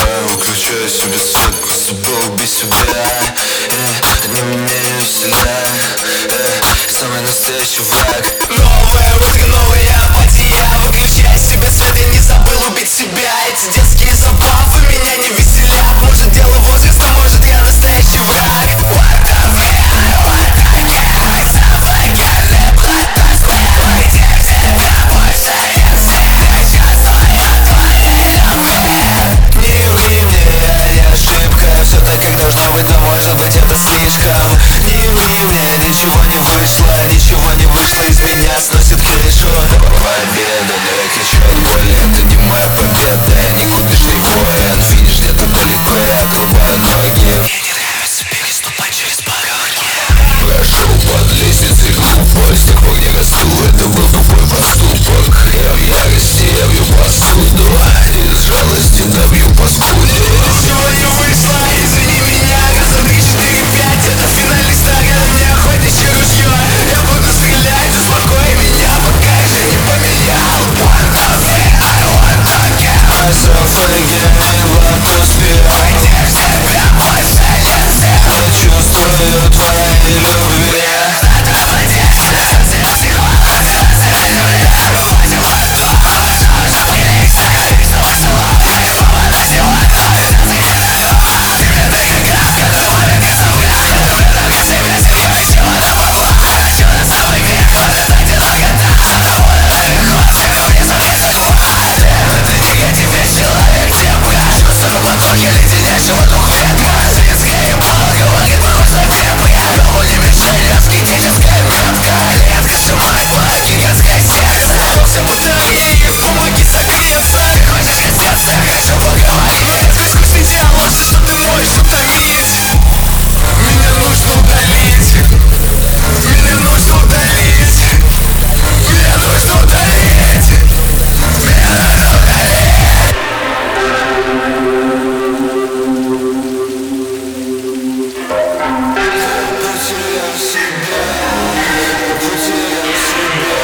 Выключаю себе свет, просто был без себя. Они меня не веселяют. Самый настоящий враг. Новое утро, новая апатия. Выключай себе свет, я не забыл убить себя. Эти детские забавы меня не веселят. Может дело возраста, может я настоящий враг. What the fuck, what the fuck, завоняли платосферу. Где тебя больше я всегда чувствую твои руки. Не ври мне, я не ошибка. Все так, как должно быть, но может быть это слишком. Не ври мне, ничего не вышло. Ничего не вышло, из меня сносит крышу. Победа, но я кричу от боли. Это не моя победа, я никудышный воин. Финиш где-то далеко, я отрубаю ноги. Мне не нравится переступать через пороги. Прошел под лестницей глупость. С тех пор не расту, это был тупой поступок. Я в ярости, я бью посуду. Из жалости добью паскуду. Ничего не вышло, извини меня. Раза 3, 4, 5, это финальный старт. Мне охотничье ружье. Я буду стрелять, успокой меня, пока я же не поменял. What the fuck, what the fuck. Myself again в атмосфере. Где ж тебя больше нельзя. Я чувствую твои любви. Помоги согреться. Ты хочешь раздеться, хочу поговорить. Сквозь скучный диалог, все, что ты можешь утомить. Меня нужно удалить. Меня нужно удалить. Меня нужно удалить. Меня нужно удалить. Потерял себя, потерял себя.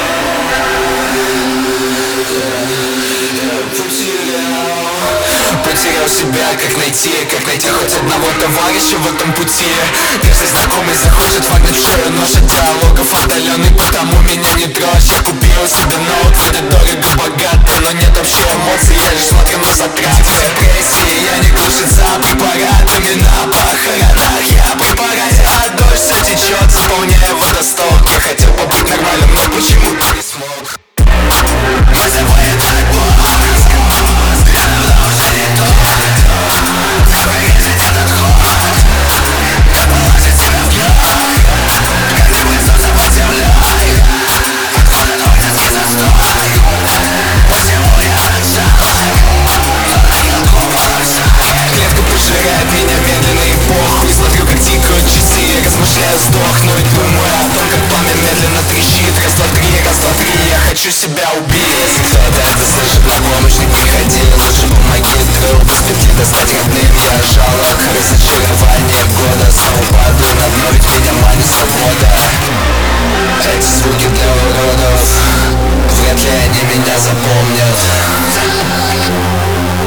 Потерял себя, как найти хоть одного товарища в этом пути. Если знакомый захочет вогнать в шею нож от диалогов отдаленный, потому меня не трожь. Я купил себе ноут, вроде дорого-богато, но нет общей эмоций, я лишь смотрю на затраты. В депрессии я не глушится препаратами на похоронах. Я препарате, а дождь все течет, заполняя водосток. Я хотел побыть нормальным, но почему-то не смог. Мы с тобой и так плохо. Я давно уже не тот. Вырежет этот ход. Как положить себя в гроб. Как ты высоса под землей. Откуда твой детский застой. Почему я так жалок. Надоел глупый шаг. Клетка пожирает меня медленно и похуй. Смотрю, как тикают часы. Я размышляю сдохнуть. Думаю о том, как пламя медленно трещит. Раз, два, три, я хочу себя убить. Если кто-то это слышит, на помощь не приходи. Лучше помоги друг, из петли достать родным. Я жалок, разочарование года. Снова падаю на дно, ведь меня манит свобода. Эти звуки для уродов. Вряд ли они меня запомнят.